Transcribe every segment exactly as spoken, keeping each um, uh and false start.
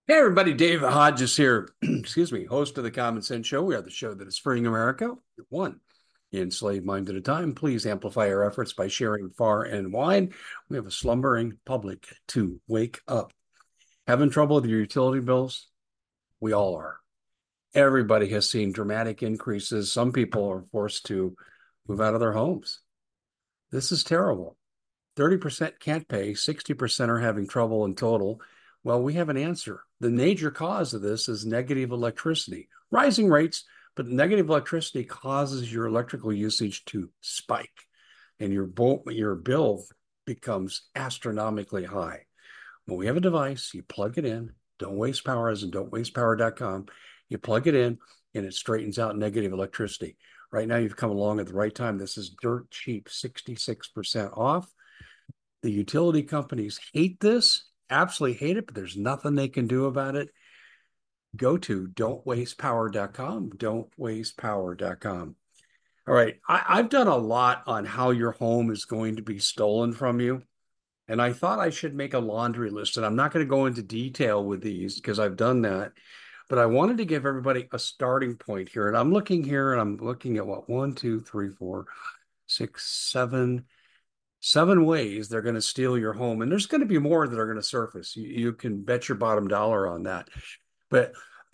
Hey everybody, Dave Hodges here. Excuse me, host of the Common Sense Show. We are the show that is freeing America one enslaved mind at a time. Please amplify our efforts by sharing far and wide. We have a slumbering public to wake up. Having trouble with your utility bills? We all are. Everybody has seen dramatic increases. Some people are forced to move out of their homes. This is terrible. thirty percent can't pay, sixty percent are having trouble in total. Well, we have an answer. The major cause of this is negative electricity, rising rates, but negative electricity causes your electrical usage to spike and your, your bill becomes astronomically high. Well, we have a device, you plug it in, don't waste power as in don't waste power dot com. You plug it in and it straightens out negative electricity. Right now, you've come along at the right time. This is dirt cheap, sixty-six percent off. The utility companies hate this, absolutely hate it, but there's nothing they can do about it. Go to don't waste power dot com, don't waste power dot com. All right, I, I've done a lot on how your home is going to be stolen from you. And I thought I should make a laundry list. And I'm not going to go into detail with these because I've done that. But I wanted to give everybody a starting point here. And I'm looking here and I'm looking at what, one, two, three, four, six, seven, seven ways they're going to steal your home. And there's going to be more that are going to surface. You, you can bet your bottom dollar on that. But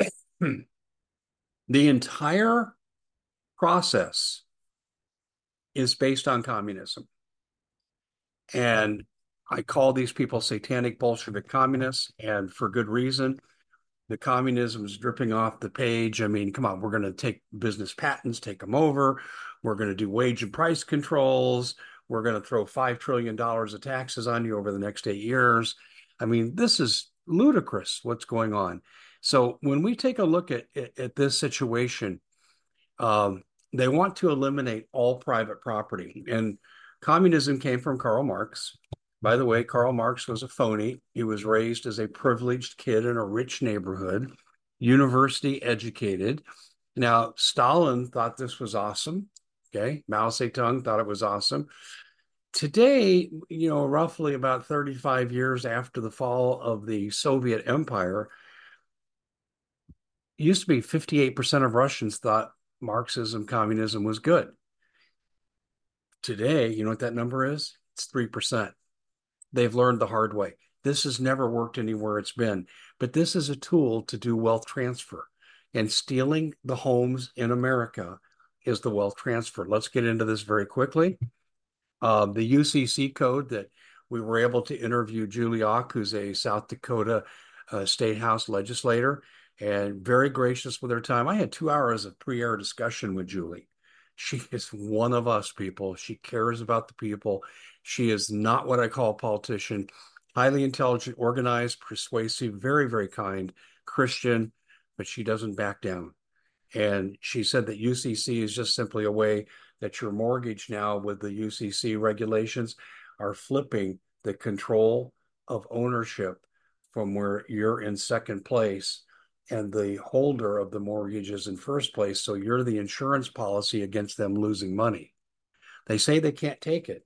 the entire process is based on communism. And I call these people satanic Bolshevik communists, and for good reason. The communism is dripping off the page. I mean, come on, we're going to take business patents, take them over. We're going to do wage and price controls. We're going to throw five trillion dollars of taxes on you over the next eight years. I mean, this is ludicrous what's going on. So when we take a look at, at, at this situation, um, they want to eliminate all private property. And communism came from Karl Marx. By the way, Karl Marx was a phony. He was raised as a privileged kid in a rich neighborhood, university educated. Now, Stalin thought this was awesome. Okay. Mao Zedong thought it was awesome. Today, you know, roughly about thirty-five years after the fall of the Soviet Empire, it used to be fifty-eight percent of Russians thought Marxism, communism was good. Today, you know what that number is? It's three percent. They've learned the hard way. This has never worked anywhere it's been, but this is a tool to do wealth transfer. And stealing the homes in America is the wealth transfer. Let's get into this very quickly. Uh, the U C C code that we were able to interview Julie Ock, who's a South Dakota uh, State House legislator, and very gracious with her time. I had two hours of pre-air discussion with Julie. She is one of us people. She cares about the people. She is not what I call a politician. Highly intelligent, organized, persuasive, very, very kind, Christian, but she doesn't back down. And she said that U C C is just simply a way that your mortgage now, with the U C C regulations, are flipping the control of ownership from where you're in second place and the holder of the mortgage is in first place. So you're the insurance policy against them losing money. They say they can't take it,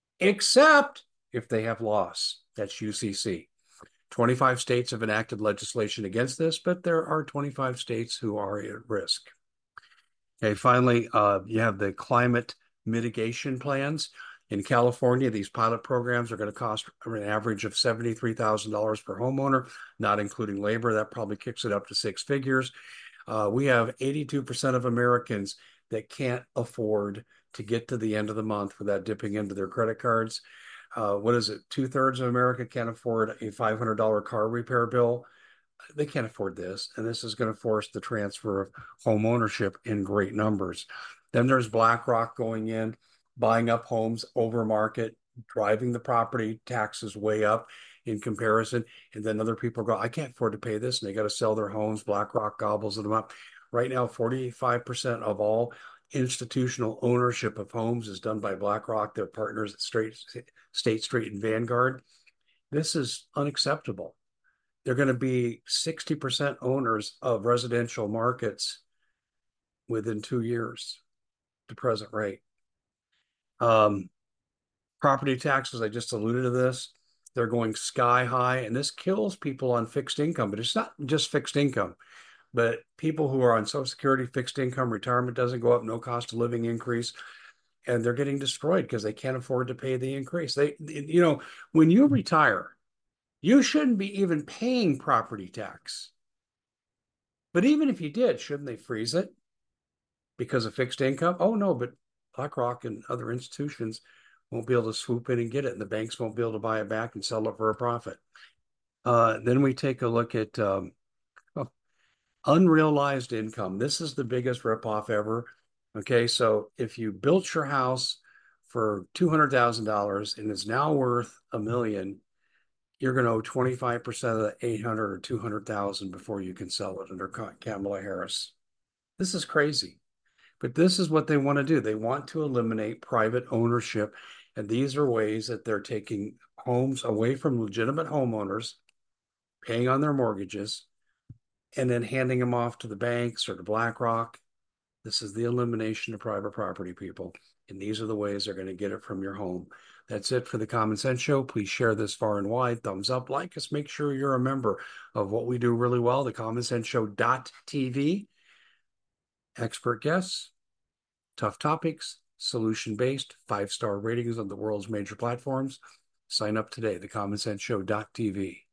except if they have loss. That's U C C. twenty-five states have enacted legislation against this, but there are twenty-five states who are at risk. Okay, finally, uh, you have the climate mitigation plans. In California, these pilot programs are going to cost an average of seventy-three thousand dollars per homeowner, not including labor. That probably kicks it up to six figures. Uh, we have eighty-two percent of Americans that can't afford to get to the end of the month without dipping into their credit cards. Uh, what is it? Two thirds of America can't afford a five hundred dollars car repair bill. They can't afford this. And this is going to force the transfer of home ownership in great numbers. Then there's BlackRock going in, buying up homes over market, driving the property taxes way up in comparison. And then other people go, I can't afford to pay this. And they got to sell their homes. BlackRock gobbles them up. Right now, forty-five percent of all institutional ownership of homes is done by BlackRock, their partners at State, State Street and Vanguard. This is unacceptable. They're going to be sixty percent owners of residential markets within two years, the present rate. Um, property taxes, I just alluded to this. They're going sky high, and this kills people on fixed income. But it's not just fixed income, but people who are on Social Security, fixed income, retirement doesn't go up, no cost of living increase, and they're getting destroyed because they can't afford to pay the increase. They, you know, when you retire, you shouldn't be even paying property tax. But even if you did, shouldn't they freeze it because of fixed income? Oh, no, but BlackRock and other institutions won't be able to swoop in and get it, and the banks won't be able to buy it back and sell it for a profit. Uh, then we take a look at um, oh, unrealized income. This is the biggest ripoff ever. Okay, so if you built your house for two hundred thousand dollars and it's now worth a million, you're going to owe twenty-five percent of the eight hundred or two hundred thousand before you can sell it under Kamala Harris. This is crazy. But this is what they want to do. They want to eliminate private ownership. And these are ways that they're taking homes away from legitimate homeowners, paying on their mortgages, and then handing them off to the banks or to BlackRock. This is the elimination of private property, people. And these are the ways they're going to get it from your home. That's it for the Common Sense Show. Please share this far and wide. Thumbs up, like us. Make sure you're a member of what we do really well, the common sense show dot t v. Expert guests, tough topics, solution-based, five-star ratings on the world's major platforms. Sign up today, the common sense show dot t v.